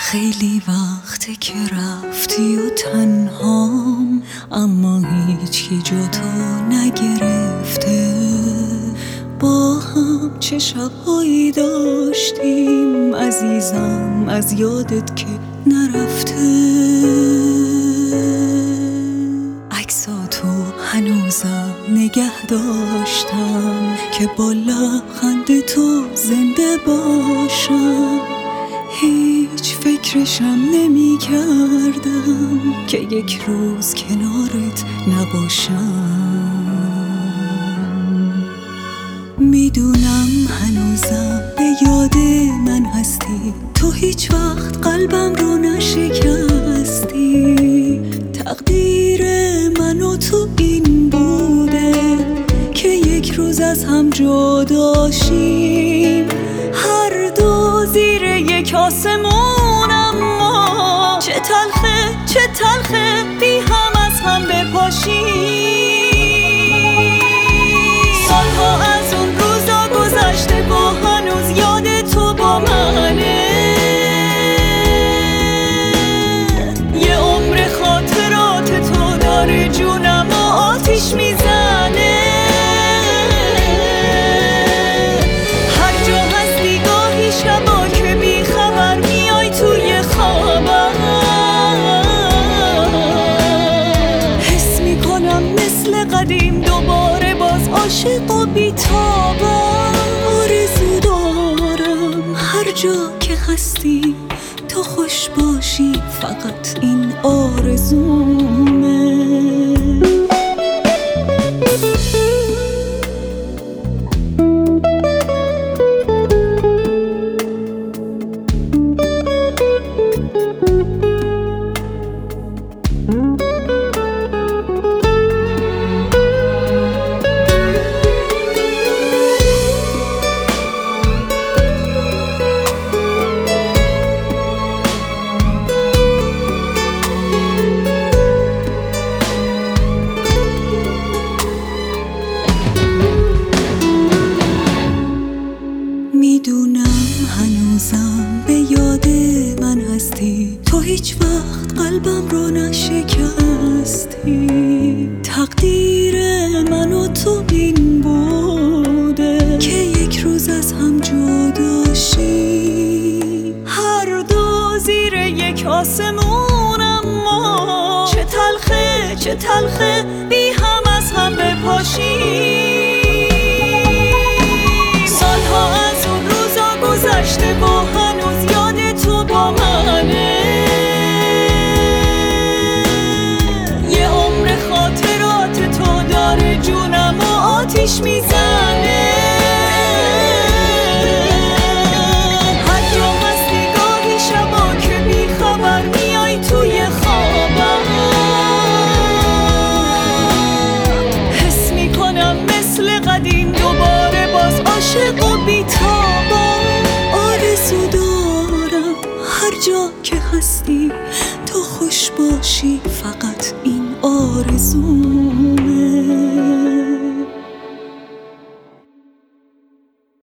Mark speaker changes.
Speaker 1: خیلی وقته که رفتی و تنهام، اما هیچکی جا تو نگرفته. با هم چه شبهایی داشتیم عزیزم، از یادت که نرفته. عکساتو هنوزم نگه داشتم که با لبخند تو زنده باشم. هیچ فکرشم نمی کردم که یک روز کنارت نباشم. میدونم هنوزم به یاد من هستی، تو هیچ وقت قلبم رو نشکستی. تقدیر من و تو این بوده که یک روز از هم جدا شیم، هر دو زیر یک آسمون. اما چه تلخه بی هم از هم بپاشیم. سالها از اون روزا گذشته و هنوز یاد تو با منه. یه عمر خاطرات تو داره جونم و آتیش میزنه. هر جا هستی گاهی شبا که بی خبر میای توی خوابم، حس میکنم مثل قدیم دوباره باز عاشق و بی‌تابم. آرزو دارم هر جا که هستی تو خوش باشی، فقط این آرزومه. میدونم هنوزم به یاد من هستی، تو هیچ وقت قلبم رو نشکستی. تقدیر من و تو این بوده که یک روز از هم جدا شیم، هر دو زیر یک آسمون. اما چه تلخه بی هم از هم بپاشیم. سالها از اون روزا گذشته و هنوز یاد تو با منه. یه عمر خاطرات تو داره جونم و آتیش میزنه. هر جا هستی گاهی شبا که بی خبر میای توی خوابم، حس میکنم مثل قدیم دوباره باز عاشق و بی‌تابم. آرزو دارم هر جا که هستی تو خوش باشی، فقط این آرزو.